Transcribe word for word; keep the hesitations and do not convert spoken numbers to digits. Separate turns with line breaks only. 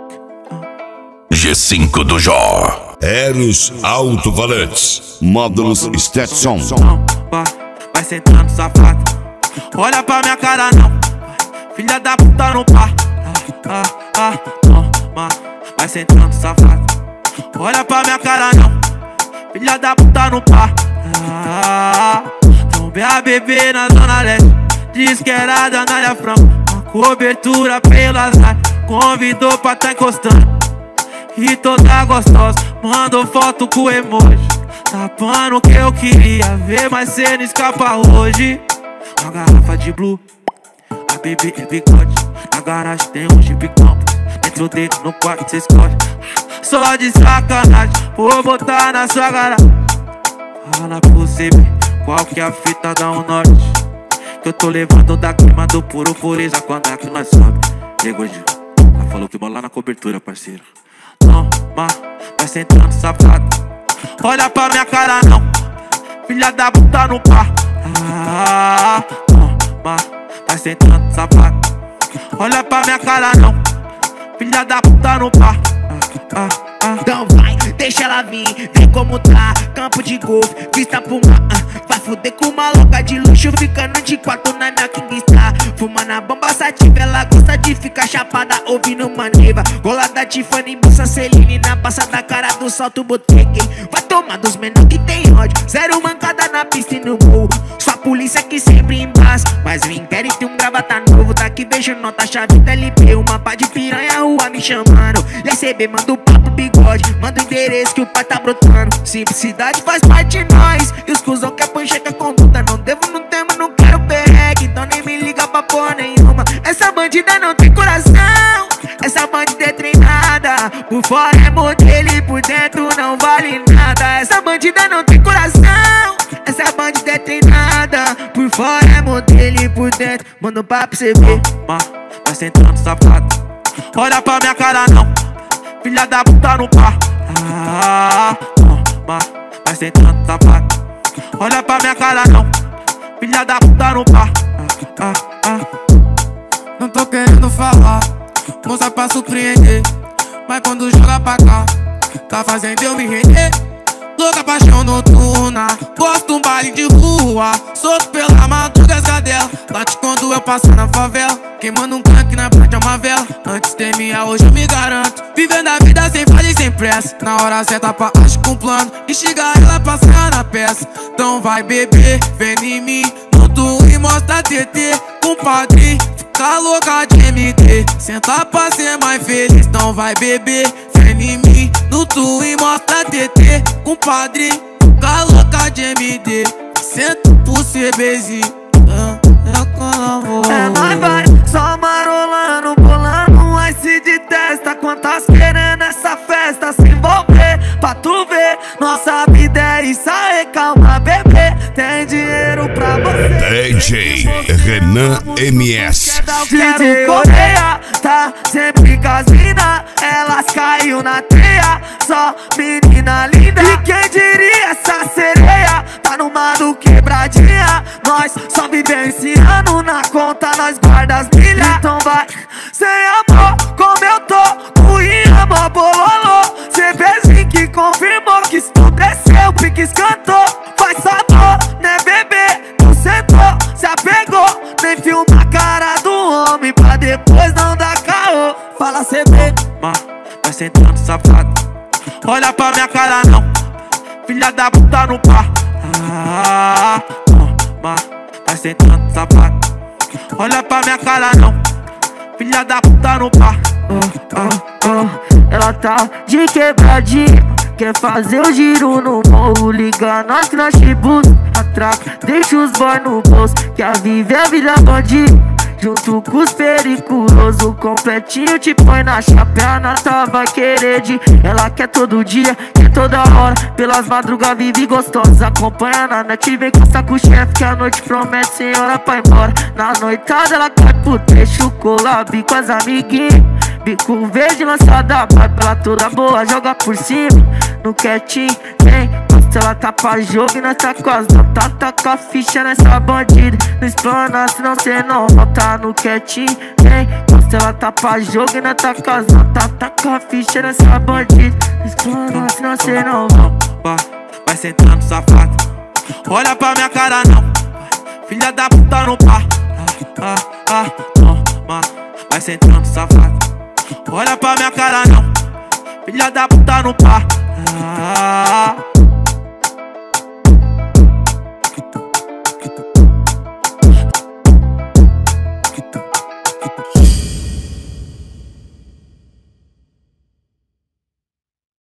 G cinco do Jó.
Eros Alto-Falantes. Módulos Stetson.
Vai, vai sentando safado. Olha pra minha cara não. Filha da puta no par. Ah, ah, ah, toma. Vai sentando safado. Olha pra minha cara não. Filha da puta no par. Ah, trombei a bebê na zona leste. Diz que era da Anália Franco. Uma cobertura pelas lives. Convidou pra tá encostando. E toda gostosa, mandou foto com emoji. Tapando o que eu queria ver, mas cê não escapa hoje. Uma garrafa de blue, a bebê é bigode. Na garagem tem um Jeep Campo. Dentro dele no quarto cê escolhe. Só de sacanagem, vou botar na sua garagem. Fala pra você ver qual que é a fita da um norte. Que eu tô levando da clima do puro pureza quando é que nós sobe. E aí, gordinho, ela falou que bola na cobertura, parceiro. Toma, vai sentando safado. Olha pra minha cara não. Filha da puta no par. Ah, toma, vai sentando safado. Olha pra minha cara não. Filha da puta no par. Ah, ah, ah.
Então vai, deixa ela vir, vê como tá. Campo de golfe, vista pro mar. uh, Vai fuder com uma louca de luxo, ficando de quatro na minha King Star. Fumando a bomba sativa, ela gosta de ficar chapada, ouvindo maneva. Golada Tiffany, bolsa Celine, na passa da cara do salto botequei. Vai tomar dos menor que tem ódio, zero mancada na pista e no morro. Sua polícia que sempre embaça, mas o inquérito tem um gravata novo. Daqui vejo nota, chave da L P, uma pá de piranha, rua me chamando. E R C B manda o papo bigode, manda o endereço que o pai tá brotando. Simplicidade faz parte de nós, e os cuzão que apancheca conduta. Não devo, não temo, não quero perregue, então nem me liga pra porra nenhuma. Essa bandida não tem coração, essa bandida é treinada. Por fora é modelo e por dentro não vale nada. Essa bandida não tem coração, essa bandida é treinada. Por fora é modelo e por dentro manda um papo cê ver.
Toma, vai sentando safado. Olha pra minha cara não. Filha da puta no par. Ah, toma, vai sentando safado. Olha pra minha cara não. Filha da puta no par. Ah, ah, ah.
Não tô querendo falar, moça pra surpreender, mas quando joga pra cá, tá fazendo eu me render. Louca paixão noturna, gosto um baile de rua. Solto pela madruga as cadela, bate quando eu passo na favela. Queimando um crack na frente é uma vela. Antes termina, hoje eu me garanto. Vivendo a vida sem falha e sem pressa. Na hora certa pra agir com plano, enxergar ela passar na peça. Então vai beber, vem em mim, no tu e mostra T T. Compadre, fica louca de M D, senta pra ser mais feliz. Então vai beber, vem em mim, no tu e mostra T T. Compadre, fica louca de M D, senta pro C B Z.
É nóis, vai, só marolando, bolando um ice de testa. Quantas querendo essa festa se envolver, pra tu ver. Nossa vida é isso aí, calma, bebê. Tem dinheiro pra você.
D J Renan M S.
D J Coreia tá sempre com as mina, elas caiu na teia, só menina linda. E quem diria essa sereia tá numa do quebradinha. Nós só vivenciando, na conta nós guarda as milhas. Então vai, sem amor, como eu tô, com amor bololô. Cê fez que confirmou que estudeceu, pique escantou. Faz sabor, né bebê, tu sentou, se apegou. Nem filma a cara do homem pra depois não dar caô. Fala cê vê,
vai sentando safado. Olha pra minha cara não. Filha da puta no par. Ah, toma, vai sentando safado. Olha pra minha cara não. Filha da puta no par.
oh, oh, oh. Ela tá de quebradinha, quer fazer o giro no morro. Liga nós que nós tribos, atraca, deixa os boy no bolso. Quer viver a vida bandida, junto com os periculosos. Completinho te põe na chapéu, na nota vai querer de. Ela quer todo dia, quer toda hora, pelas madrugas vive gostosa. Acompanha na net, vem constar com o chefe, que a noite promete sem hora pra ir embora. Na noitada ela cai pro trecho, collab com as amiguinhas. Bico verde lançada, vai pela toda boa, joga por cima. No quietinho, vem, Mostra ela tapa jogo e nós tá quase não tá, taca a ficha nessa bandida. Não explana, senão cê não volta no quietinho, hein? Mostra ela tapa jogo e nós tá quase não tá, taca a ficha nessa bandida. Não explana, senão cê não volta.
Vai sentando safado, olha pra minha cara não, filha da puta no pá. Ah, ah, toma, vai sentando safado, olha pra minha cara não, filha da puta no pá. Ah,